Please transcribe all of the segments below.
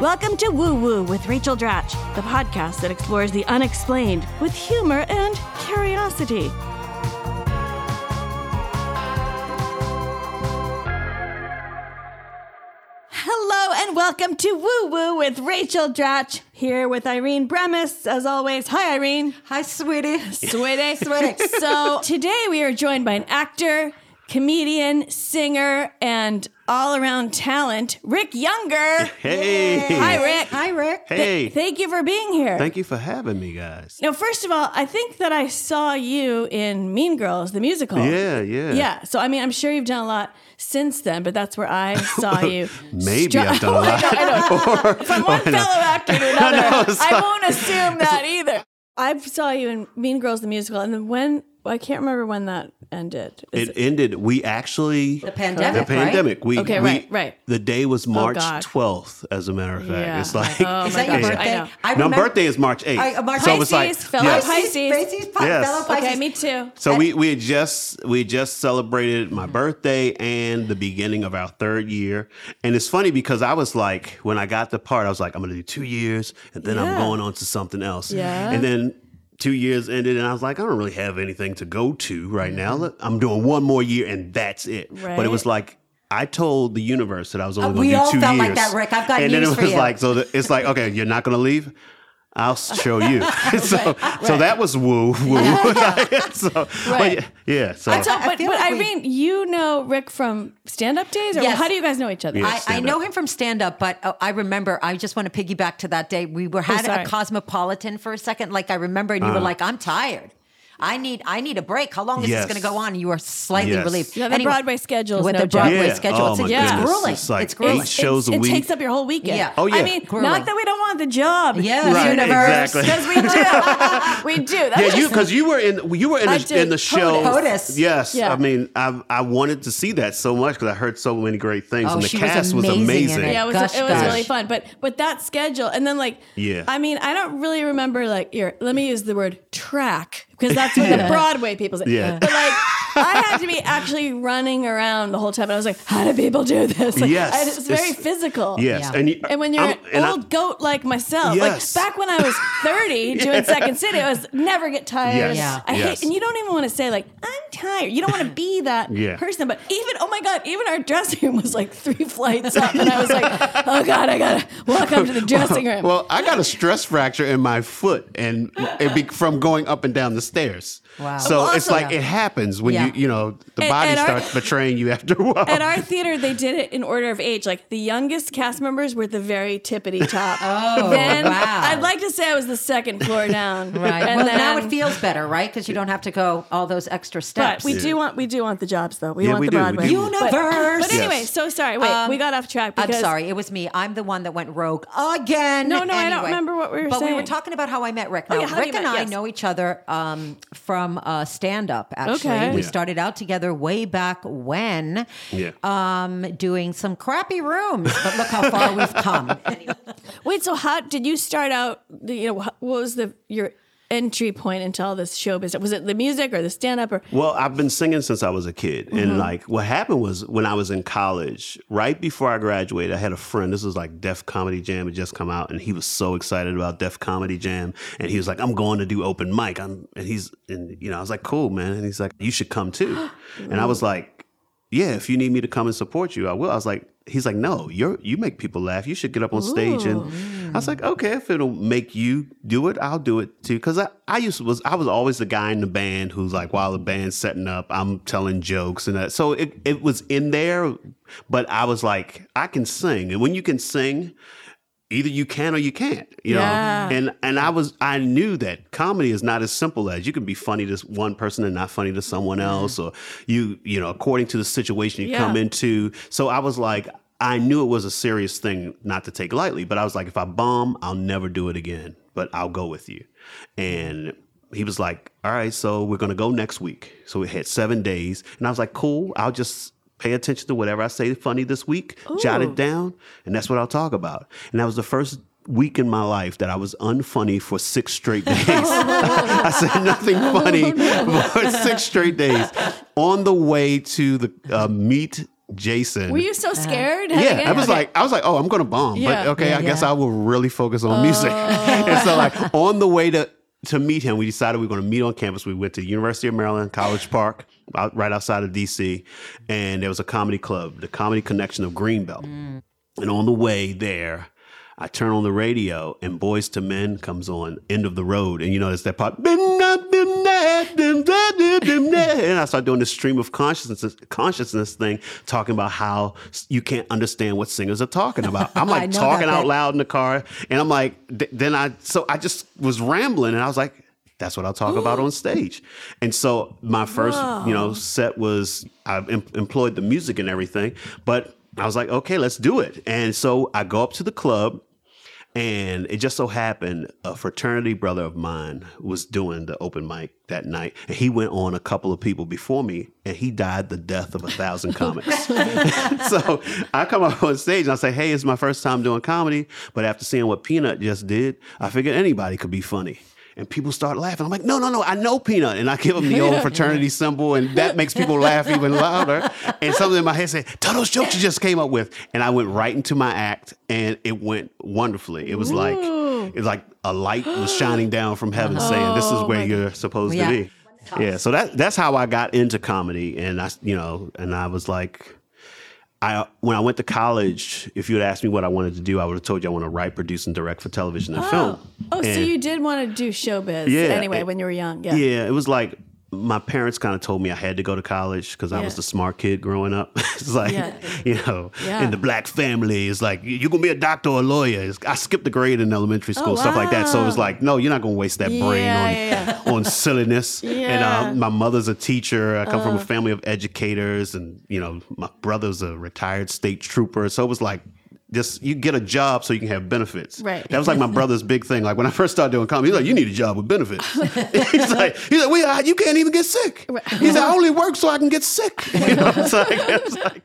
Welcome to Woo Woo with Rachel Dratch, the podcast that explores the unexplained with humor and curiosity. Hello and welcome to Woo Woo with Rachel Dratch, here with Irene Bremis, as always. Hi, Irene. Hi, sweetie. Sweetie. So today we are joined by an actor, comedian, singer, and all-around talent, Rick Younger. Hey. Hi, Rick. Hi, Rick. Hey. Thank you for being here. Thank you for having me, guys. Now, first of all, I think that I saw you in Mean Girls, the musical. Yeah. Yeah. So, I mean, I'm sure you've done a lot since then, but that's where I saw you. Maybe I've done a lot. I know. From one fellow actor to another, I know, won't assume that either. I saw you in Mean Girls, the musical, and then I can't remember when that ended. It ended. We actually The pandemic, right? Right. The day was March God. 12th, as a matter of fact. Yeah. It's like Is that your gosh, birthday? I no, birthday is March 8th. March so it was like Pisces, fellow yes. Pisces. Pisces, Yes. fellow Pisces. Okay, me too. So we had just celebrated my birthday and the beginning of our third year. And it's funny because I was like, when I got the part, I was like, I'm going to do 2 years and then I'm going on to something else. Yeah. And then 2 years ended and I was like, I don't really have anything to go to right now. I'm doing one more year and that's it. Right. But it was like, I told the universe that I was only going we to do all 2 felt years. like that, Rick. I've got and news then it for was you. like, it's like, okay, you're not going to leave? I'll show you. So that was woo. So yeah. So But feel like Irene, you know Rick from stand-up days? Or Yes. how do you guys know each other? Yeah. I stand-up. know him from stand-up, but I remember, I just want to piggyback to that day. We had sorry. a Cosmopolitan for a second, like I remember, and you were like, I'm tired. I need a break. How long is this Yes. going to go on? And you were slightly Yes. relieved. Yeah, the Anyway, Broadway schedule is with no the joke. Broadway Yeah. schedule, Oh, it's my goodness. grueling. It's like It's grueling. 8 shows a It week. takes up your whole weekend. Yeah. Oh, yeah. I mean, Grueling. not that we don't want the job. Yes. Right, universe. exactly. Because we do. That Yeah, was because you were in I did the show. POTUS. Yes, Yeah. I mean, I wanted to see that so much because I heard so many great things, Oh, and the she was cast was amazing in amazing. it. Yeah, it Gosh, was gosh. really fun. But that schedule, and then Yeah. I mean, I don't really remember let me use the word track because that's what the Broadway people say. Yeah. But I had to be actually running around the whole time. And I was like, how do people do this? Yes. It's very physical. Yes, Yeah. And when you're an old goat like myself, Yes. like back when I was 30 doing Second City, I was never get tired. Yes. Yeah. I hate, Yes. and you don't even want to say I'm tired. You don't want to be that Yeah. person. But oh my God, even our dressing room was like 3 flights up, and I was like, oh God, I gotta walk up to the dressing room. Well, I got a stress fracture in my foot, and from going up and down the stairs. Wow. So Well, it's also- like it happens when Yeah. the And- body and our- starts betraying you after a while. At our theater, they did it in order of age. Like the youngest cast members were at the very tippity top. Oh, then wow. I'd like to say I was the second floor down. Right. And Well, then, now it feels better, right? Because you don't have to go all those extra steps. But we do want the jobs though. We Yeah, want we the do, we Broadway. do. Universe. But anyway, Yes. so sorry. Wait, we got off track because I'm sorry, it was me. I'm the one that went rogue again. No, I don't Anyway. remember what we were but we were saying. talking about how I met Rick. Oh, Now, yeah, how you Rick and met, I yes. know each other from stand-up, actually. Okay. We Yeah. started out together way back when, doing some crappy rooms. But look how far we've come. wait. So how did you start out? What was your entry point into all this show business? Was it the music or the stand-up or? Well, I've been singing since I was a kid. And what happened was when I was in college, right before I graduated, I had a friend. This was like Def Comedy Jam had just come out, and he was so excited about Def Comedy Jam. And he was like, I'm going to do open mic. I was like, cool, man. And he's like, you should come too. And I was like, yeah, if you need me to come and support you, I will. I was like, he's like, no, you make people laugh. You should get up on stage. And I was like, okay, if it'll make you do it, I'll do it too. Because I was always the guy in the band who's like, while the band's setting up, I'm telling jokes and that. So it was in there, but I was like, I can sing. And when you can sing, either you can or you can't, you know? And I knew that comedy is not as simple as you can be funny to one person and not funny to someone else, or you know, according to the situation you come into. So I was like, I knew it was a serious thing not to take lightly, but I was like, if I bomb, I'll never do it again, but I'll go with you. And he was like, all right, so we're going to go next week. So we had 7 days, and I was like, cool, I'll just pay attention to whatever I say funny this week, jot it down, and that's what I'll talk about. And that was the first week in my life that I was unfunny for 6 straight days. I said nothing funny for 6 straight days. On the way to the meet Jason. Were you so scared? Yeah, I was like, oh, I'm going to bomb. Yeah. But okay, I guess I will really focus on music. Oh. And so like on the way to meet him, we decided we were going to meet on campus. We went to the University of Maryland, College Park, right outside of DC. And there was a comedy club, the Comedy Connection of Greenbelt. And on the way there, I turn on the radio and Boys to Men comes on, End of the Road. And you know, it's that part. And I start doing this stream of consciousness thing, talking about how you can't understand what singers are talking about. I'm like talking out loud in the car. And I'm like, so I just was rambling and I was like, that's what I'll talk about on stage. And so my first, set was, I employed the music and everything, but I was like, okay, let's do it. And so I go up to the club, and it just so happened a fraternity brother of mine was doing the open mic that night. And he went on a couple of people before me, and he died the death of 1,000 comics. So I come up on stage and I say, hey, it's my first time doing comedy. But after seeing what Peanut just did, I figured anybody could be funny. And people start laughing. I'm like, no, I know Peanut. And I give them the old fraternity symbol, and that makes people laugh even louder. And something in my head said, tell those jokes you just came up with. And I went right into my act, and it went wonderfully. It was like a light was shining down from heaven saying, this is where you're supposed to be. Yeah, so that's how I got into comedy. And I was like, when I went to college, if you had asked me what I wanted to do, I would have told you I want to write, produce, and direct for television and film. Oh, so you did want to do showbiz anyway when you were young. Yeah. Yeah, it was like my parents kind of told me I had to go to college because I was the smart kid growing up. It's like, in the black family, it's like, you're going to be a doctor or a lawyer. I skipped a grade in elementary school, stuff like that. So it was like, no, you're not going to waste that brain on silliness. And my mother's a teacher. I come from a family of educators, and, my brother's a retired state trooper. So it was like, just you get a job so you can have benefits. Right. That was like my brother's big thing. Like when I first started doing comedy, he's like, you need a job with benefits. he's like, well, you can't even get sick. He said, I only work so I can get sick. It's like.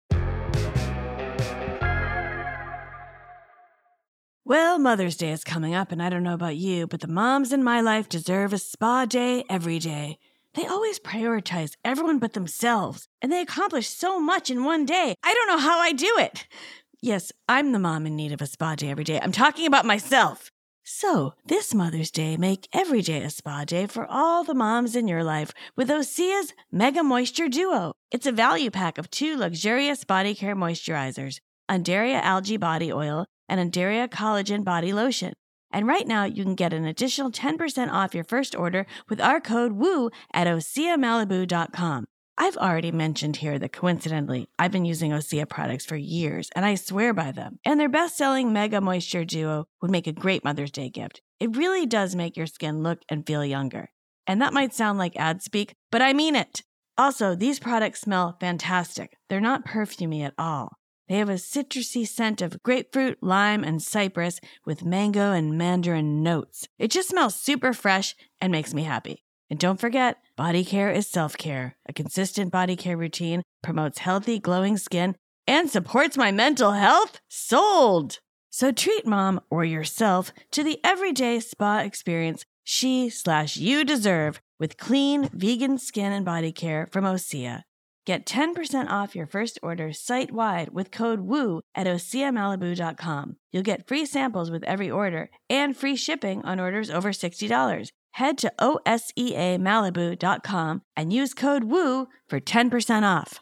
Well, Mother's Day is coming up, and I don't know about you, but the moms in my life deserve a spa day every day. They always prioritize everyone but themselves, and they accomplish so much in one day. I don't know how I do it. Yes, I'm the mom in need of a spa day every day. I'm talking about myself. So, this Mother's Day, make every day a spa day for all the moms in your life with Osea's Mega Moisture Duo. It's a value pack of 2 luxurious body care moisturizers, Undaria Algae Body Oil and Undaria Collagen Body Lotion. And right now, you can get an additional 10% off your first order with our code WOO at OseaMalibu.com. I've already mentioned here that coincidentally, I've been using Osea products for years, and I swear by them. And their best-selling Mega Moisture Duo would make a great Mother's Day gift. It really does make your skin look and feel younger. And that might sound like ad speak, but I mean it. Also, these products smell fantastic. They're not perfumey at all. They have a citrusy scent of grapefruit, lime, and cypress with mango and mandarin notes. It just smells super fresh and makes me happy. And don't forget, body care is self-care. A consistent body care routine promotes healthy, glowing skin and supports my mental health. Sold! So treat mom or yourself to the everyday spa experience she/you deserve with clean, vegan skin and body care from Osea. Get 10% off your first order site-wide with code WOO at OseaMalibu.com. You'll get free samples with every order and free shipping on orders over $60. Head to OSEAMalibu.com and use code WOO for 10% off.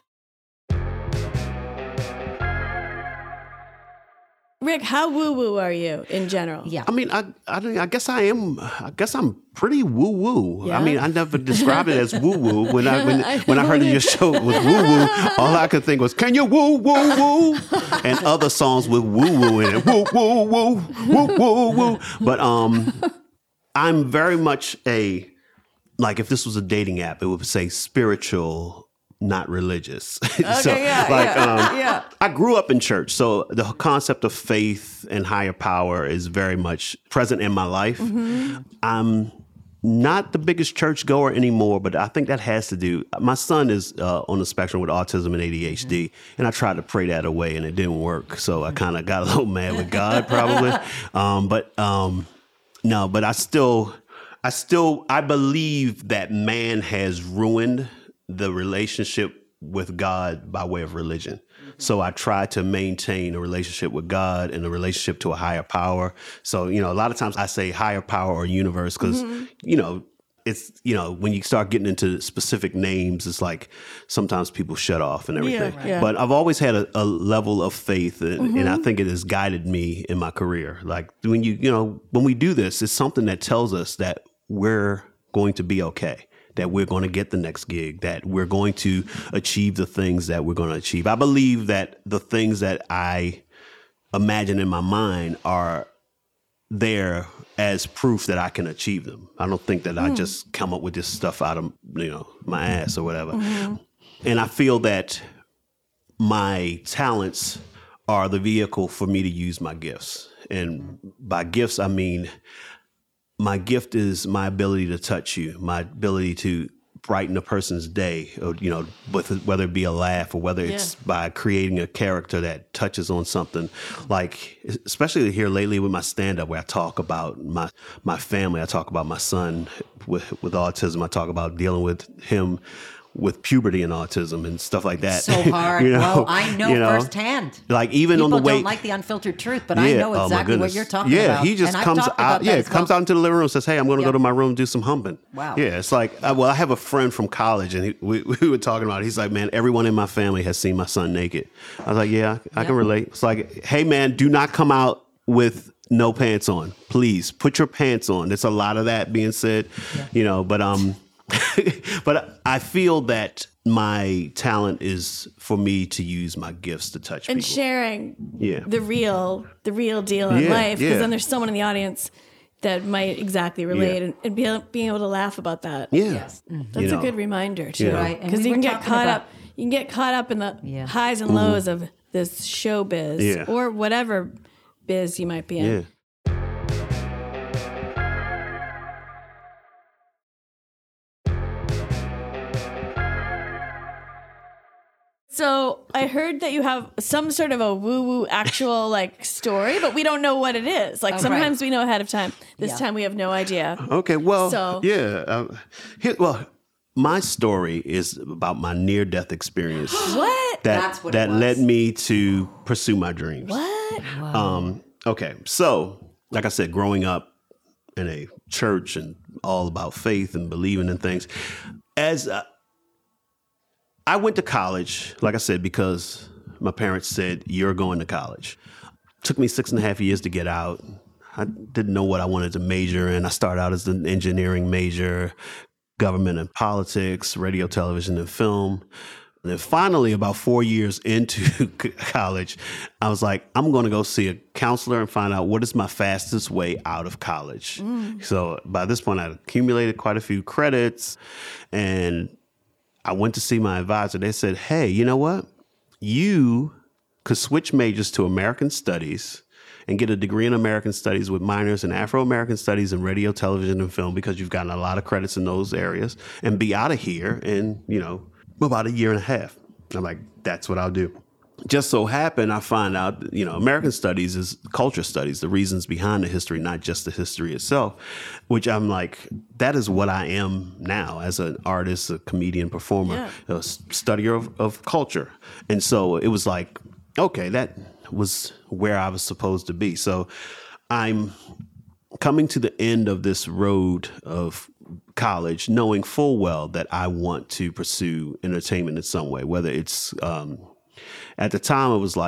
Rick, how woo-woo are you in general? Yeah. I mean, I guess I'm pretty woo-woo. Yeah? I mean, I never described it as woo-woo. When I heard your show was woo-woo, all I could think was, can you woo-woo-woo? And other songs with woo-woo in it. Woo-woo-woo, woo-woo-woo. But I'm very much like if this was a dating app, it would say spiritual, not religious. Okay, I grew up in church, so the concept of faith and higher power is very much present in my life. Mm-hmm. I'm not the biggest church goer anymore, but I think that has to do. My son is on the spectrum with autism and ADHD, and I tried to pray that away, and it didn't work. So I kind of got a little mad with God, probably. No, but I believe that man has ruined the relationship with God by way of religion. So I try to maintain a relationship with God and a relationship to a higher power. So, a lot of times I say higher power or universe because, it's, when you start getting into specific names, it's like sometimes people shut off and everything. Yeah. But I've always had a level of faith and I think it has guided me in my career. Like when when we do this, it's something that tells us that we're going to be okay, that we're going to get the next gig, that we're going to achieve the things that we're going to achieve. I believe that the things that I imagine in my mind are there as proof that I can achieve them. I don't think that I just come up with this stuff out of, my ass or whatever. And I feel that my talents are the vehicle for me to use my gifts. And by gifts, I mean, my gift is my ability to touch you, my ability to brighten a person's day, or, whether it be a laugh or whether it's by creating a character that touches on something. Like, especially here lately with my stand-up, where I talk about my family, I talk about my son with autism, I talk about dealing with him with puberty and autism and stuff like that. So hard. Well, I know firsthand. Like even people on the way, don't like the unfiltered truth, but I know exactly what you're talking about. Yeah, he just comes out. Comes out into the living room and says, "Hey, I'm going to go to my room and do some humping." Wow. Yeah, it's like, I have a friend from college, and we were talking about it. He's like, "Man, everyone in my family has seen my son naked." I was like, "Yeah, I can relate." It's like, "Hey, man, do not come out with no pants on. Please put your pants on." There's a lot of that being said, but but I feel that my talent is for me to use my gifts to touch and people. sharing the real deal in life, because then there's someone in the audience that might exactly relate and being able to laugh about that. Yeah. Yes. That's a good reminder too. Right. Because you can get caught up in the highs and lows of this show biz or whatever biz you might be in. Yeah. So I heard that you have some sort of a woo-woo actual story, but we don't know what it is. Sometimes we know ahead of time. This time we have no idea. Okay, well, my story is about my near-death experience. What? That's what that it was. led me to pursue my dreams. What? Wow. Okay, so like I said, growing up in a church and all about faith and believing in things, as I went to college, like I said, because my parents said, "You're going to college." It took me 6.5 years to get out. I didn't know what I wanted to major in. I started out as an engineering major, government and politics, radio, television, and film. And then finally, about 4 years into college, I was like, I'm going to go see a counselor and find out what is my fastest way out of college. So by this point, I'd accumulated quite a few credits, and I went to see my advisor. They said, "Hey, you know what? You could switch majors to American Studies and get a degree in American Studies with minors in Afro-American Studies and radio, television, and film, because you've gotten a lot of credits in those areas, and be out of here in, about 1.5 years." I'm like, that's what I'll do. Just so happened, I find out, American Studies is culture studies, the reasons behind the history, not just the history itself, which I'm like, that is what I am now as an artist, a comedian, performer, a studier of culture. And so it was like, okay, that was where I was supposed to be. So I'm coming to the end of this road of college, knowing full well that I want to pursue entertainment in some way, whether it's at the time,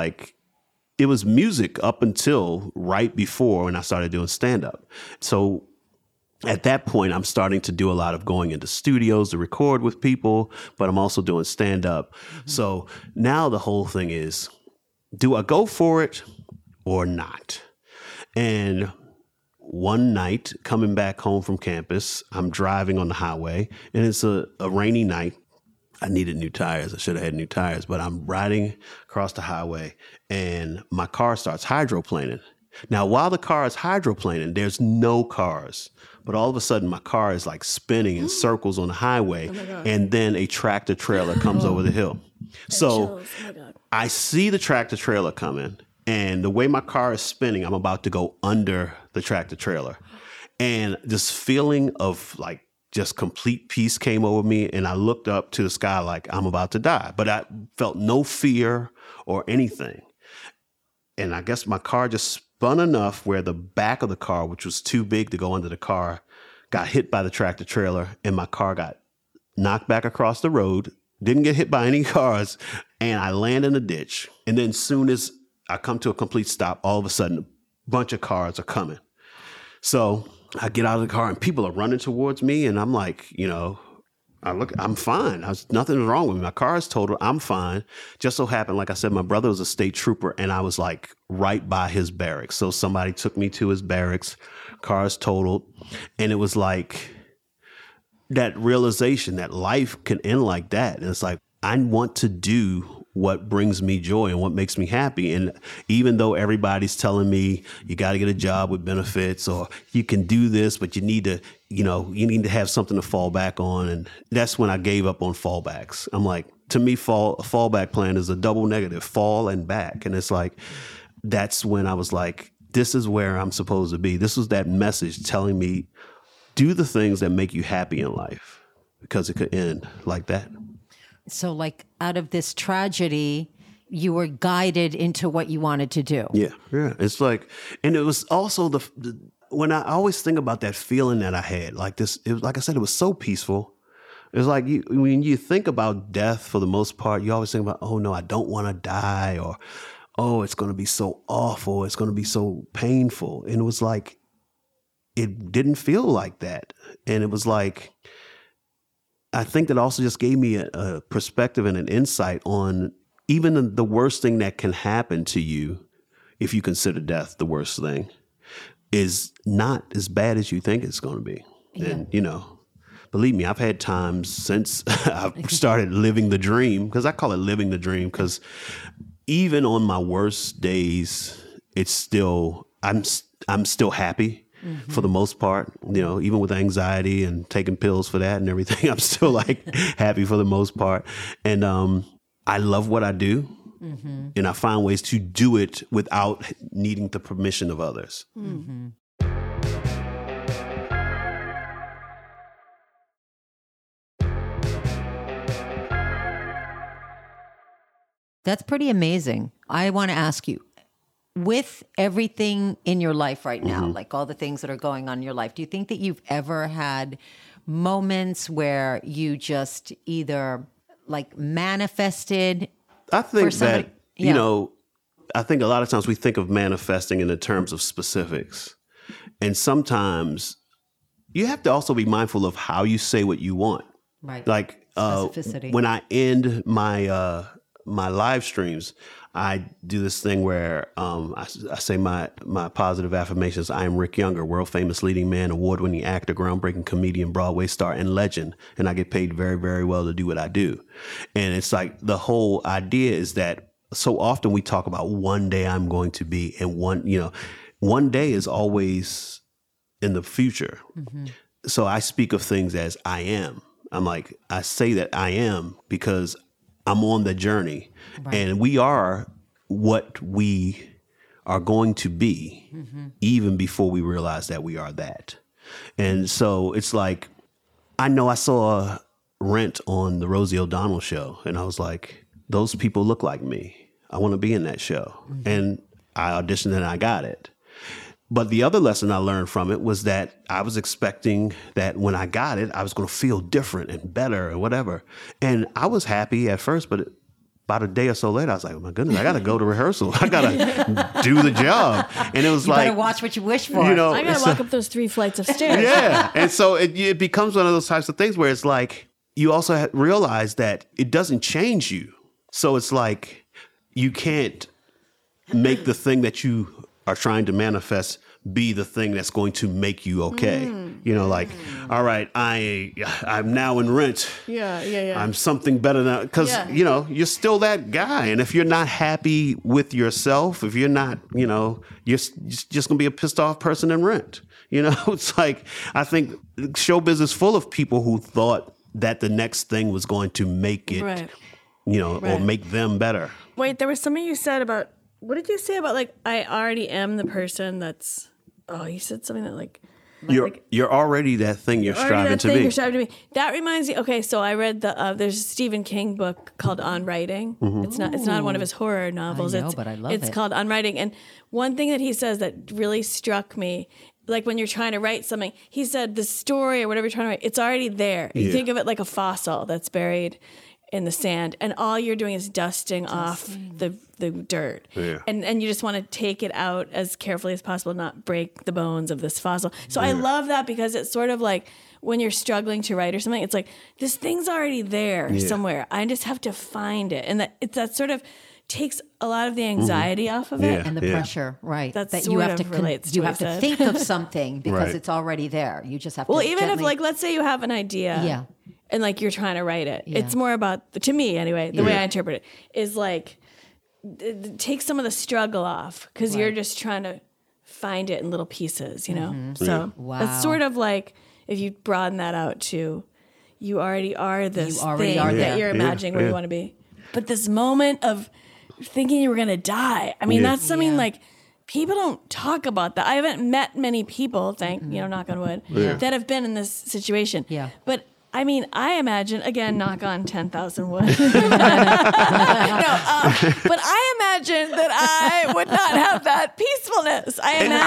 it was music up until right before when I started doing stand-up. So at that point, I'm starting to do a lot of going into studios to record with people, but I'm also doing stand-up. Mm-hmm. So now the whole thing is, do I go for it or not? And one night, coming back home from campus, I'm driving on the highway, and it's a rainy night. I needed new tires. I should have had new tires, but I'm riding across the highway and my car starts hydroplaning. Now, while the car is hydroplaning, there's no cars, but all of a sudden my car is spinning in circles on the highway, and then a tractor trailer comes over the hill. So I see the tractor trailer coming, and the way my car is spinning, I'm about to go under the tractor trailer. And this feeling of just complete peace came over me, and I looked up to the sky like I'm about to die. But I felt no fear or anything. And I guess my car just spun enough where the back of the car, which was too big to go under the car, got hit by the tractor trailer, and my car got knocked back across the road, didn't get hit by any cars, and I land in a ditch. And then as soon as I come to a complete stop, all of a sudden, a bunch of cars are coming. So I get out of the car and people are running towards me, and I'm like, I'm fine. Nothing's wrong with me. My car is totaled. I'm fine. Just so happened, like I said, my brother was a state trooper, and I was like right by his barracks. So somebody took me to his barracks, car's totaled. And it was like that realization that life can end like that. And it's like, I want to do what brings me joy and what makes me happy. And even though everybody's telling me you got to get a job with benefits, or you can do this, but you need to, you need to have something to fall back on. And that's when I gave up on fallbacks. I'm like, to me, a fallback plan is a double negative, fall and back. And it's like, that's when I was like, this is where I'm supposed to be. This was that message telling me, do the things that make you happy in life, because it could end like that. So like out of this tragedy, you were guided into what you wanted to do. Yeah. It's like, and it was also when I always think about that feeling that I had, like this, it was, like I said, it was so peaceful. It was like, when you think about death, for the most part, you always think about, oh no, I don't want to die, or, oh, it's going to be so awful. It's going to be so painful. And it was like, it didn't feel like that. And it was like, I think that also just gave me a perspective and an insight on even the worst thing that can happen to you, if you consider death the worst thing, is not as bad as you think it's going to be. Yeah. And, believe me, I've had times since I've started living the dream, because I call it living the dream, because even on my worst days, it's still, I'm still happy. Mm-hmm. For the most part, even with anxiety and taking pills for that and everything, I'm still like happy for the most part. And I love what I do. Mm-hmm. And I find ways to do it without needing the permission of others. Mm-hmm. That's pretty amazing. I want to ask you, with everything in your life right now, mm-hmm. like all the things that are going on in your life, do you think that you've ever had moments where you just either like manifested? I think that, I think a lot of times we think of manifesting in the terms of specifics. And sometimes you have to also be mindful of how you say what you want. Right. Like when I end my my live streams, I do this thing where I say my positive affirmations. I am Rick Younger, world famous leading man, award-winning actor, groundbreaking comedian, Broadway star, and legend. And I get paid very, very well to do what I do. And it's like the whole idea is that so often we talk about one day I'm going to be, and one day is always in the future. Mm-hmm. So I speak of things as I am. I say that I am because I'm on the journey, right. And we are what we are going to be, mm-hmm. even before we realize that we are that. And so it's like, I know I saw Rent on the Rosie O'Donnell show, and I was like, those people look like me. I want to be in that show. Mm-hmm. And I auditioned and I got it. But the other lesson I learned from it was that I was expecting that when I got it, I was going to feel different and better and whatever. And I was happy at first, but about a day or so later, I was like, oh my goodness, I got to go to rehearsal. I got to do the job. And it was you like, better watch what you wish for. I got to walk up those 3 flights of stairs. Yeah. And so it becomes one of those types of things where it's like, you also realize that it doesn't change you. So it's like, you can't make the thing that you are trying to manifest be the thing that's going to make you okay. All right, I'm now in Rent. Yeah. I'm something better now, because you're still that guy. And if you're not happy with yourself, if you're not, you're just gonna be a pissed off person in Rent. It's like, I think showbiz is full of people who thought that the next thing was going to make it, right. Or make them better. Wait, there was something you said about. What did you say about, like, I already am the person that's... Oh, you said something that, like... You're already that thing you're striving to be. You're striving to be. That reminds me. Okay, so I read there's a Stephen King book called On Writing. It's not one of his horror novels. I know, but I love it. It's called On Writing, and one thing that he says that really struck me, like when you're trying to write something, he said the story or whatever you're trying to write, it's already there. You think of it like a fossil that's buried in the sand, and all you're doing is dusting off the dirt, and you just want to take it out as carefully as possible, not break the bones of this fossil. So I love that, because it's sort of like when you're struggling to write or something, it's like this thing's already there somewhere. I just have to find it, and that sort of takes a lot of the anxiety off of it and the pressure, right? That you have to relates to you what have I to said. think of something because Right. it's already there. You just have to. Well, even gently, if, like, let's say you have an idea, and like you're trying to write it, it's more about, to me anyway, the way I interpret it is like take some of the struggle off, because you're just trying to find it in little pieces, you know. So it's sort of like if you broaden that out to you already are this thing that you're imagining where you want to be, but this moment of thinking you were going to die. I mean, that's something like people don't talk about that. I haven't met many people, knock on wood, that have been in this situation. Yeah. But I mean, I imagine, again, knock on 10,000 wood. But I imagine that I would not have that peacefulness.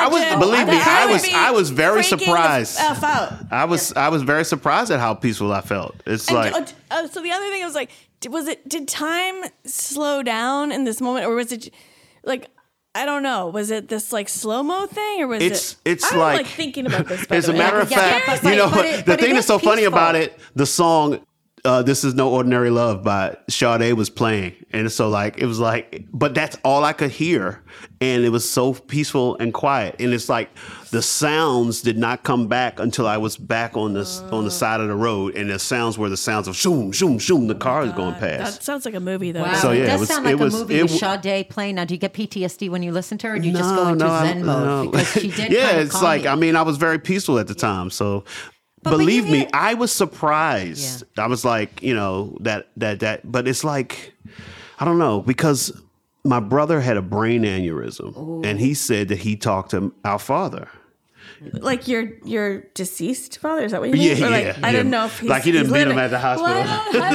I was very surprised. I was very surprised at how peaceful I felt. It's so like, so the other thing was like, did time slow down in this moment, or was it like, I don't know, was it this like slow-mo thing, or was it's I'm like thinking about this, by as the a way. matter of fact, the thing that's so funny about it, the song This Is No Ordinary Love by Sade was playing, and so like it was like, but that's all I could hear, and it was so peaceful and quiet, and it's like the sounds did not come back until I was back on the side of the road, and the sounds were the sounds of shoom shoom shoom, the car is going past. That sounds like a movie, though. Wow. So yeah, it does sound like a movie with Sade playing. Now, do you get PTSD when you listen to her, or do you just go into Zen mode? Because she did. It's like, I mean, I was very peaceful at the time, so. Believe me, I was surprised. I was like, that, but it's like, I don't know, because my brother had a brain aneurysm, and he said that he talked to our father. Like your deceased father? Is that what you mean? Or like, I didn't know if he's like he didn't meet him at the hospital. Well, I don't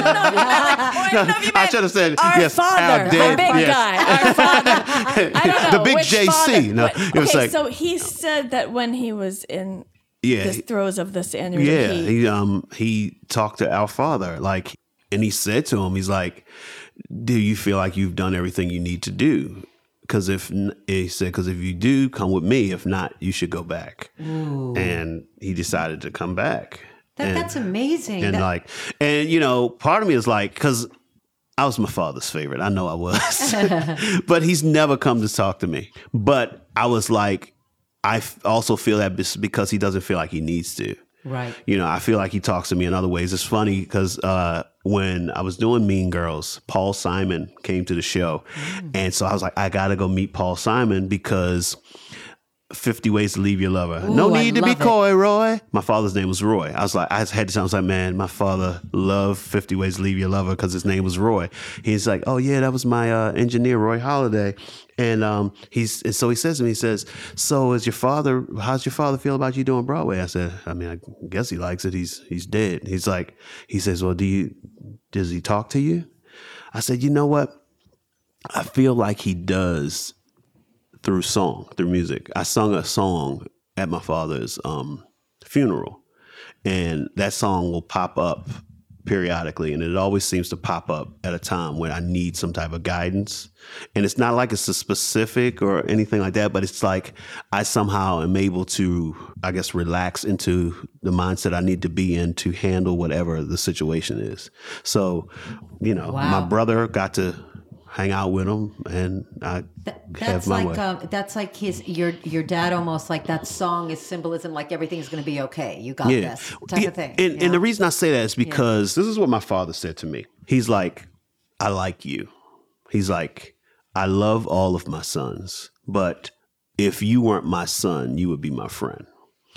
know. I should have said our yes. Father, our dead, big guy, our father. I don't know the big which JC. Father. No, it was like, so he said that when he was in the throes of this aneurysm, he talked to our father, like, and he said to him, he's like, "Do you feel like you've done everything you need to do? Because if you do, come with me. If not, you should go back." Ooh. And he decided to come back. That's amazing. And part of me is like, because I was my father's favorite. I know I was, but he's never come to talk to me. But I was like, I also feel that because he doesn't feel like he needs to. Right. I feel like he talks to me in other ways. It's funny because when I was doing Mean Girls, Paul Simon came to the show. And so I was like, I got to go meet Paul Simon because 50 Ways to Leave Your Lover. Ooh, no need to be coy, it. Roy. My father's name was Roy. I had to tell him, I was like, man, my father loved 50 Ways to Leave Your Lover because his name was Roy. He's like, oh yeah, that was my engineer, Roy Halladay. And so he says to me, he says, so how's your father feel about you doing Broadway? I said, I mean, I guess he likes it. He's dead. He says, well, does he talk to you? I said, you know what? I feel like he does through music. I sung a song at my father's funeral, and that song will pop up periodically, and it always seems to pop up at a time when I need some type of guidance. And it's not like it's a specific or anything like that, but it's like I somehow am able to, I guess, relax into the mindset I need to be in to handle whatever the situation is. So, my brother got to hang out with him, and I have my way. That's like your dad, almost like that song is symbolism, like everything's going to be okay. You got this type of thing. And the reason I say that is because this is what my father said to me. He's like, I like you. He's like, I love all of my sons, but if you weren't my son, you would be my friend.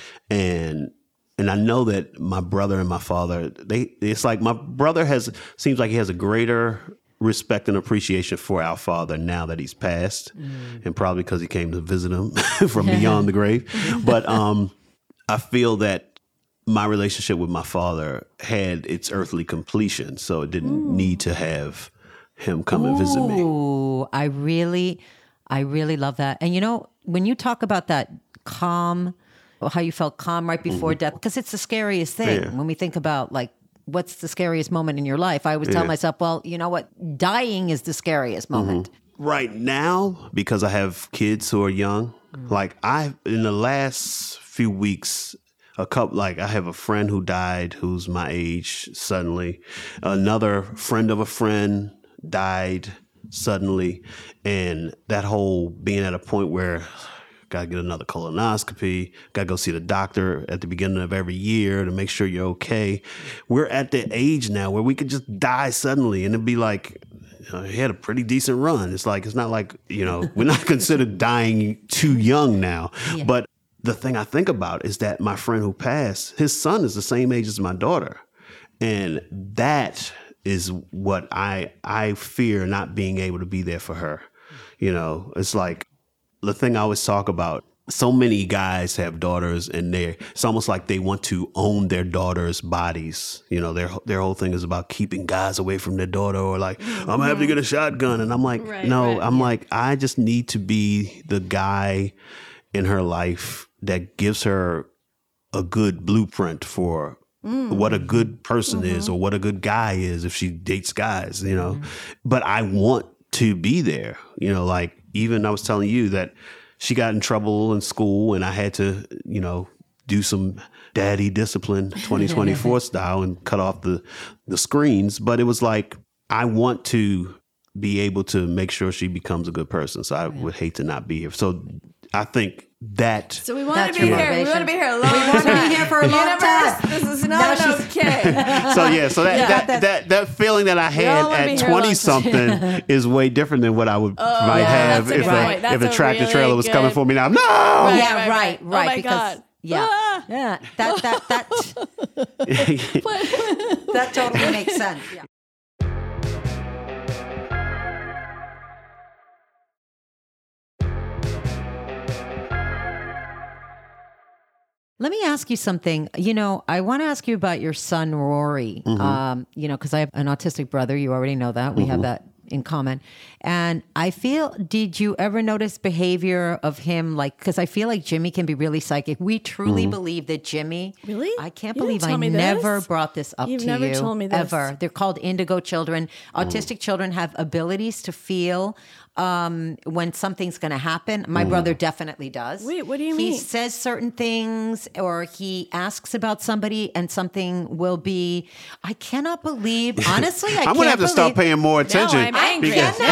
And I know that my brother and my father, it's like my brother seems like he has a greater respect and appreciation for our father now that he's passed, and probably because he came to visit him from beyond the grave. But I feel that my relationship with my father had its earthly completion, so it didn't need to have him come and visit me. Ooh, I really love that. And when you talk about that calm, or how you felt calm right before death, because it's the scariest thing when we think about like, what's the scariest moment in your life? I always tell myself, well, you know what? Dying is the scariest moment. Right now, because I have kids who are young, like in the last few weeks, I have a friend who died who's my age suddenly. Another friend of a friend died suddenly. And that whole being at a point where got to get another colonoscopy, got to go see the doctor at the beginning of every year to make sure you're okay. We're at the age now where we could just die suddenly and it'd be like, he had a pretty decent run. It's not like, we're not considered dying too young now. Yeah. But the thing I think about is that my friend who passed, his son is the same age as my daughter. And that is what I fear, not being able to be there for her. It's like the thing I always talk about. So many guys have daughters and it's almost like they want to own their daughters' bodies. Their whole thing is about keeping guys away from their daughter, or like, I'm gonna have to get a shotgun. And I'm like, like, I just need to be the guy in her life that gives her a good blueprint for what a good person is, or what a good guy is if she dates guys, But I want to be there, like even I was telling you that she got in trouble in school and I had to, do some daddy discipline 2024 style and cut off the screens. But it was like, I want to be able to make sure she becomes a good person. So I would hate to not be here. So I think that. So we want to be here. We want to be here a long time. We want to be here for a long time. This is not okay. So that feeling that I had at 20 something is way different than what I might have if a tractor trailer was coming for me now. No. Right. Oh my God. Yeah. That that totally makes sense. Yeah. Let me ask you something. I want to ask you about your son, Rory. Because I have an autistic brother. You already know that. We have that in common. And I feel, did you ever notice behavior of him? Because I feel like Jimmy can be really psychic. We truly believe that Jimmy. Really? I can't believe I never brought this up to you. You've never told me this. Ever. They're called indigo children. Autistic children have abilities to feel when something's going to happen. My brother definitely does. Wait, what do you mean? He says certain things, or he asks about somebody and something will be, I cannot believe, honestly, I'm going to have to start paying more attention. No, I'm angry.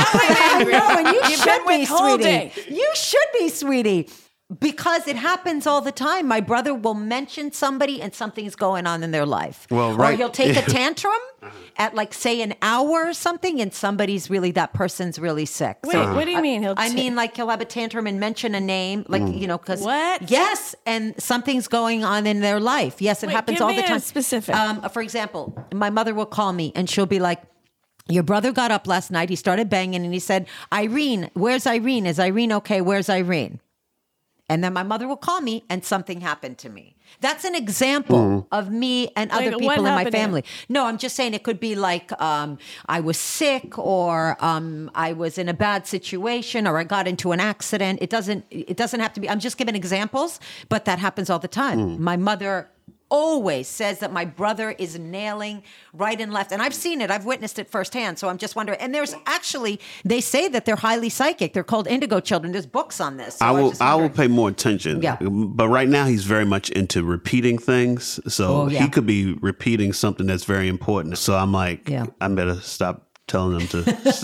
And you You've should been be, withholding. sweetie. You should be, sweetie. Because it happens all the time. My brother will mention somebody and something's going on in their life. Well, right. Or he'll take a tantrum at say an hour or something, and that person's really sick. Wait, what do you mean? He'll have a tantrum and mention a name, because what? Yes, and something's going on in their life. Yes, it happens all the time. Specific. For example, my mother will call me and she'll be like, your brother got up last night. He started banging and he said, Irene, where's Irene? Is Irene okay? Where's Irene? And then my mother will call me and something happened to me. That's an example of me and other people in my family. No, I'm just saying it could be like I was sick, or I was in a bad situation, or I got into an accident. It doesn't have to be. I'm just giving examples, but that happens all the time. My mother always says that my brother is nailing right and left. And I've seen it. I've witnessed it firsthand. So I'm just wondering. And they say that they're highly psychic. They're called indigo children. There's books on this. So I will pay more attention. Yeah. But right now he's very much into repeating things. So he could be repeating something that's very important. So I'm like, I better stop telling them to.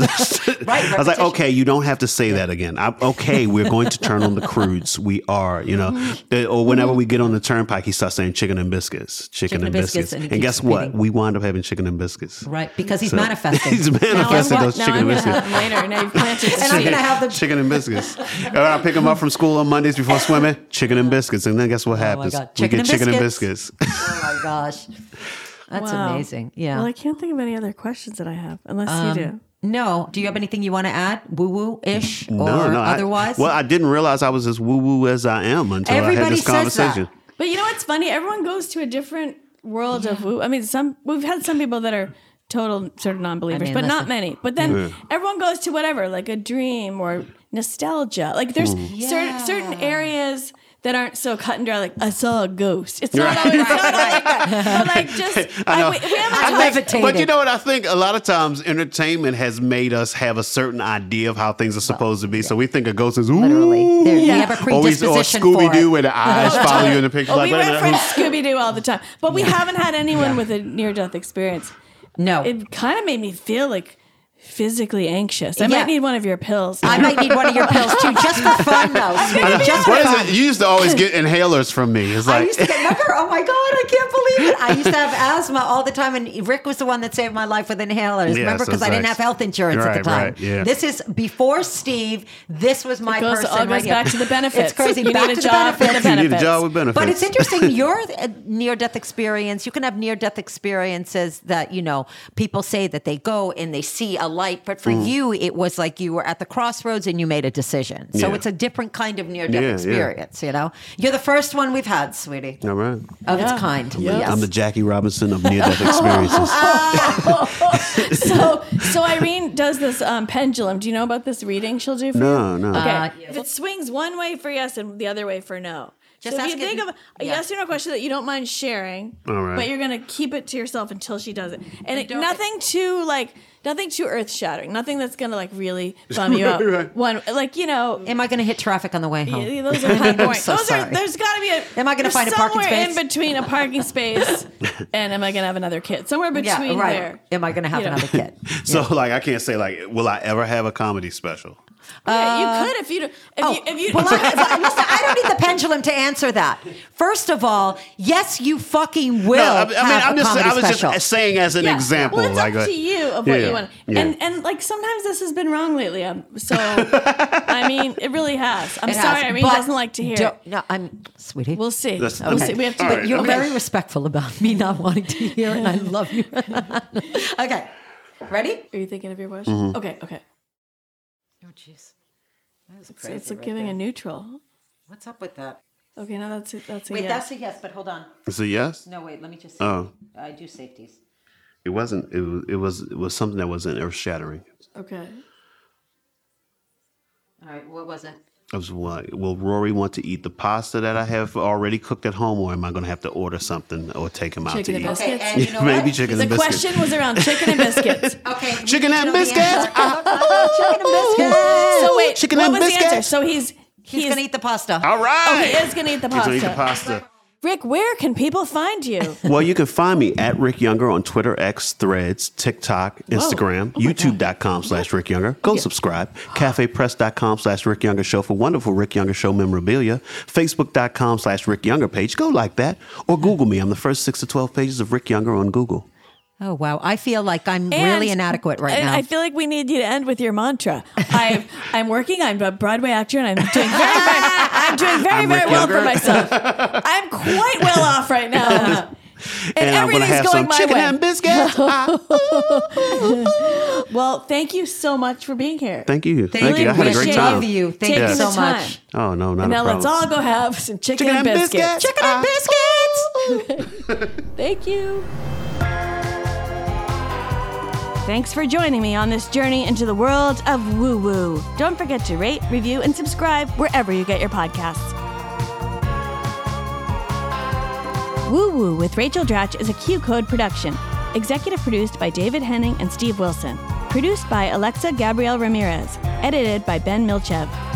I was like, okay, you don't have to say that again. Okay, we're going to turn on the crudes. We are, or whenever we get on the turnpike, he starts saying chicken and biscuits, chicken and biscuits. And guess what? We wind up having chicken and biscuits. Right, because he's manifesting. He's manifesting those chicken and biscuits. Later, now you've planted and I'm going to have the chicken and biscuits. And I pick him up from school on Mondays before swimming, chicken and biscuits. And then guess what happens? We get chicken and biscuits. Oh my gosh. That's amazing. Yeah. Well, I can't think of any other questions that I have, unless you do. No. Do you have anything you want to add? Woo-woo-ish? No, or otherwise? I didn't realize I was as woo-woo as I am until I had this conversation. But you know what's funny? Everyone goes to a different world of woo. I mean, we've had some people that are total sort of non-believers, but not many. But then everyone goes to whatever, like a dream or nostalgia. Like there's certain areas that aren't so cut and dry. Like I saw a ghost. It's not always like that. But like just I'm levitating. But you know what? I think a lot of times entertainment has made us have a certain idea of how things are supposed to be. So we think a ghost is Literally. We have a predisposition or Scooby for Doo it. where the eyes follow you in the picture. we reference Scooby Doo all the time, but we haven't had anyone with a near-death experience. No. It kind of made me feel like physically anxious. I might need one of your pills. I might need one of your pills too, just for fun though. Just for fun. You used to always get inhalers from me. It's I like used to get, remember? Oh my God, I can't believe it. I used to have asthma all the time, and Rick was the one that saved my life with inhalers. Remember? Because I didn't have health insurance at the time. Right, yeah. This is before Steve. This was my person. All goes back to the benefits. It's crazy. You Back need to a job the with the benefits. you need a job with benefits. But it's interesting. Your near-death experience, you can have near-death experiences that, people say that they go and they see a light. But for you, it was like you were at the crossroads and you made a decision. So it's a different kind of near-death experience, You're the first one we've had, sweetie. all right. Of its kind. Yes. I'm the Jackie Robinson of near-death experiences. So Irene does this pendulum. Do you know about this reading she'll do for you? No. Okay. If it swings one way for yes and the other way for no. Just so if ask you think it- of a yes or no question that you don't mind sharing, All right. but you're going to keep it to yourself until she does it. And nothing too earth-shattering. Nothing that's going to really bum you out. Right. Am I going to hit traffic on the way home? Yeah, those are kind of boring. so sorry. There's got to be a. Am I gonna find a parking somewhere space? in between a parking space and am I going to have another kid? Somewhere between there. Am I going to have another kid? So I can't say will I ever have a comedy special? Yeah, you could if you. Well, listen, I don't need the pendulum to answer that. First of all, yes, you fucking will. I was special. just saying as an example. Well, it's up to you of what you want. Yeah. And sometimes this has been wrong lately. So I mean, it really has. I'm It sorry, has, Irene but doesn't like to hear it. No, I'm sweetie. We'll see. That's- We'll okay. see. We have to. All right. You're Okay. very respectful about me not wanting to hear it, and I love you. Okay, ready? Are you thinking of your question? Mm-hmm. Okay. Oh, jeez. It's like giving a neutral. What's up with that? Okay, now that's a Wait, yes. that's a yes, but hold on. Is it yes? No, wait, let me just see. Oh. I do safeties. It wasn't. It was something that wasn't earth shattering. Okay. All right, what was it? It was will Rory want to eat the pasta that I have already cooked at home, or am I going to have to order something or take him out Chicken to and eat? biscuits. Okay, and you know Maybe what? chicken The and biscuits. question was around chicken and biscuits. Okay. Chicken and you know the biscuits? answer. Chicken and biscuits. So wait, Chicken what and was the answer? biscuits? So he's He's going to eat the pasta. All right. he is going to eat the He's gonna eat the pasta. pasta. Rick, where can people find you? Well, you can find me at Rick Younger on Twitter, X, Threads, TikTok, Instagram, YouTube.com/Rick Younger. Go subscribe. CafePress.com/Rick Younger Show for wonderful Rick Younger Show memorabilia. Facebook.com/Rick Younger page. Go like that. Or Google me. I'm the first 6 to 12 pages of Rick Younger on Google. Oh, wow. I feel like I'm really inadequate right and now. I feel like we need you to end with your mantra. I'm working. I'm a Broadway actor, and I'm doing very Rick well Younger. for myself. I'm quite well off right now. And I'm going to everything's have going some my chicken way. and biscuits. Well, thank you so much for being here. Thank you. Thank you. I had a great appreciate time. Love you. Thank Taking you so the time. much. Oh, no, not And a now problem. let's all go have some chicken and biscuits. Chicken and biscuits. Thank you. Thanks for joining me on this journey into the world of woo-woo. Don't forget to rate, review, and subscribe wherever you get your podcasts. Woo-woo with Rachel Dratch is a Q-Code production. Executive produced by David Henning and Steve Wilson. Produced by Alexa Gabrielle Ramirez. Edited by Ben Milchev.